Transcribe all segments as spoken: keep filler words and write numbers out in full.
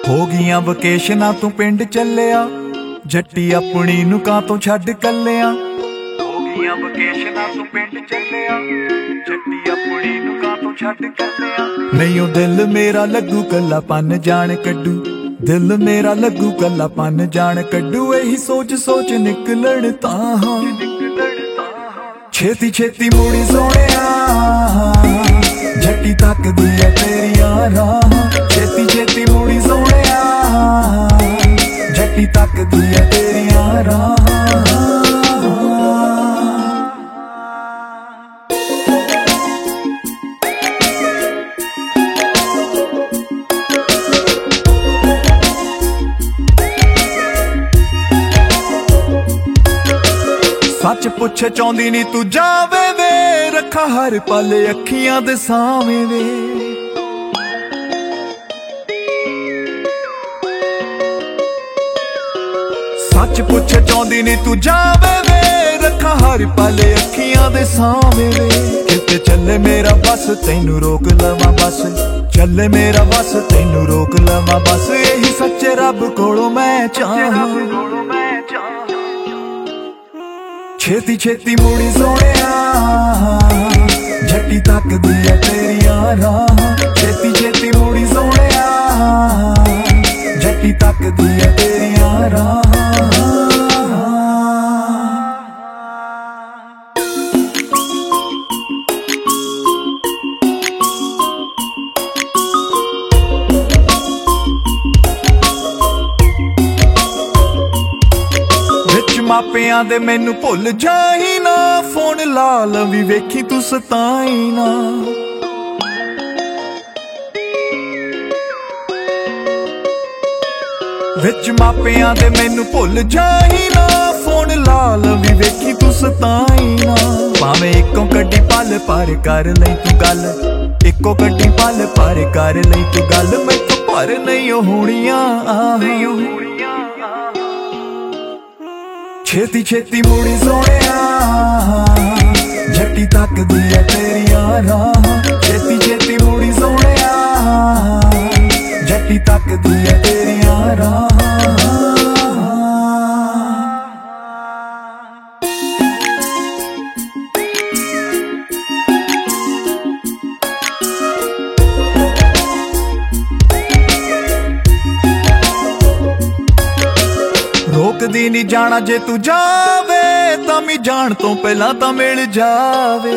ਹੋ ਗਈਆਂ ਵਕੇਸ਼ਨਾਂ ਤੂੰ ਪਿੰਡ ਚੱਲਿਆ, ਜੱਟੀ ਆਪਣੀ ਨੂੰ ਕਾਂ ਤੋਂ ਛੱਡ ਕੱਲਿਆ। ਹੋ ਗਈਆਂ ਵਕੇਸ਼ਨਾਂ ਤੂੰ ਪਿੰਡ ਚੱਲਿਆ, ਜੱਟੀ ਆਪਣੀ ਨੂੰ ਕਾਂ ਤੋਂ ਛੱਡ ਕੱਲਿਆ। ਨਹੀਂ ਉਹ ਦਿਲ ਮੇਰਾ ਲੱਗੂ ਕੱਲਾ ਪੰਨ ਜਾਣ ਕੱਢੂ, ਦਿਲ ਮੇਰਾ ਲੱਗੂ ਕੱਲਾ ਪੰਨ ਜਾਣ ਕੱਢੂ। ਇਹੀ ਸੋਚ ਸੋਚ ਨਿਕਲਣ ਤਾਂ ਛੇਤੀ ਛੇਤੀ ਮੂੜੀ ਸੋਹਣਿਆ, ਜੱਟੀ ਤੱਕਦੀ ਐ ਤੇਰੀਆਂ ਰਾਹਾਂ। ਛੇਤੀ ਛੇਤੀ ਮੂੜੀ ਸੋਹਣਿਆ, ਜੱਟੀ ਤੱਕਦੀ ਐ ਤੇਰੀਆਂ ਰਾਹਾਂ। ਸੱਚ ਪੁੱਛ ਚਾਹੁੰਦੀ ਨੀ ਤੂੰ ਜਾਵੇ ਵੇ, ਰੱਖਾਂ ਹਰ ਪਲ ਅੱਖੀਆਂ ਦੇ ਸਾਵੇਂ ਵੇ। ਸੱਚ ਪੁੱਛ ਚਾਹੁੰਦੀ ਨੀ ਤੂੰ ਜਾਵੇ ਵੇ, ਰੱਖਾਂ ਹਰ ਪਲ ਅੱਖੀਆਂ ਦੇ ਸਾਵੇਂ ਵੇ। ਕਿਤੇ ਚੱਲੇ ਮੇਰਾ ਬਸ ਤੈਨੂੰ ਰੋਕ ਲਵਾਂ ਬਸ, ਚੱਲੇ ਮੇਰਾ ਬਸ ਤੈਨੂੰ ਰੋਕ ਲਵਾਂ ਬਸ। ਇਹੀ ਸੱਚੇ ਰੱਬ ਕੋਲੋਂ ਮੈਂ ਚਾਹਾਂ, ਛੇਤੀ ਛੇਤੀ ਮੂੜੀ ਸੋਹਣਿਆ, ਜੱਟੀ ਤੱਕਦੀ ਐ ਤੇਰੀਆਂ ਰਾਹਾਂ। ਛੇਤੀ ਛੇਤੀ ਮੂੜੀ ਸੋਹਣਿਆ, ਜੱਟੀ ਤੱਕਦੀ ਐ ਤੇਰੀਆਂ ਰਾਹਾਂ। ਮਾਪਿਆਂ ਦੇ ਮੈਨੂੰ ਭੁੱਲ ਜਾਈ ਨਾ, ਫੋਨ ਲਾ ਲਵੀਂ ਵੇਖੀ ਤੂੰ ਸਤਾਈ ਨਾ। ਵਿੱਚ ਮਾਪਿਆਂ ਦੇ ਮੈਨੂੰ ਭੁੱਲ ਜਾਈ ਨਾ, ਫੋਨ ਲਾ ਲਵੀਂ ਵੇਖੀ ਤੂੰ ਸਤਾਈ ਨਾ। ਭਾਵੇਂ ਇੱਕੋ ਕੱਢੀ ਪਲ ਪਰ ਕਰ ਲਈ ਤੂੰ ਗੱਲ, ਇੱਕੋ ਕੱਢੀ ਪਲ ਪਰ ਕਰ ਲਈ ਤੂੰ ਗੱਲ। ਮੈਥੋਂ ਪਰ ਨਹੀਂ ਹੋਣੀਆਂ ਛੇਤੀ ਛੇਤੀ ਮੂੜੀ ਸੋਹਣਿਆ, ਜੱਟੀ ਤੱਕਦੀ ਐ ਤੇਰੀਆਂ ਰਾਹਾਂ। ਛੇਤੀ ਛੇਤੀ ਮੂੜੀ ਸੋਹਣਿਆ, ਜੱਟੀ ਤੱਕਦੀ ਐ ਤੇਰੀਆਂ ਰਾਹਾਂ। ਰੋਕਦੀ ਨੀ ਜਾਣਾ ਜੇ ਤੂੰ ਜਾਵੇ, ਤਾਂ ਵੀ ਜਾਣ ਤੋਂ ਪਹਿਲਾਂ ਤਾਂ ਮਿਲ ਜਾਵੇ।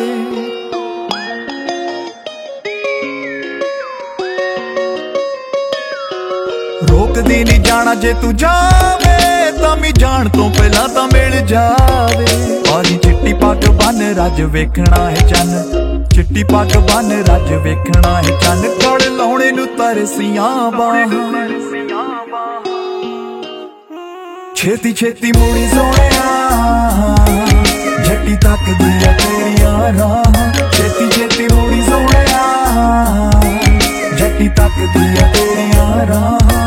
ਰੋਕਦੀ ਨੀ ਜਾਣਾ ਜੇ ਤੂੰ ਜਾਵੇ, ਤਾਂ ਵੀ ਜਾਣ ਤੋਂ ਪਹਿਲਾਂ ਤਾਂ ਮਿਲ ਜਾਵੇ। ਔਰੀ ਚਿੱਟੀ ਪੱਗ ਬੰਨ ਰੱਜ ਵੇਖਣਾ ਹੈ ਚੰਨ, ਚਿੱਟੀ ਪੱਗ ਬੰਨ ਰੱਜ ਵੇਖਣਾ ਹੈ ਚੰਨ। ਗੜ ਲਾਉਣੇ ਨੂੰ ਤਰਸੀਆਂ ਬਾਹਾਂ, ਛੇਤੀ ਛੇਤੀ ਮੂੜੀ ਸੋਹਣਿਆ, ਜੱਟੀ ਤੱਕਦੀ ਐ ਤੇਰੀਆਂ ਰਾਹਾਂ। ਛੇਤੀ ਛੇਤੀ ਮੂੜੀ ਸੋਹਣਿਆ, ਜੱਟੀ ਤੱਕਦੀ ਐ ਤੇਰੀਆਂ ਰਾਹਾਂ।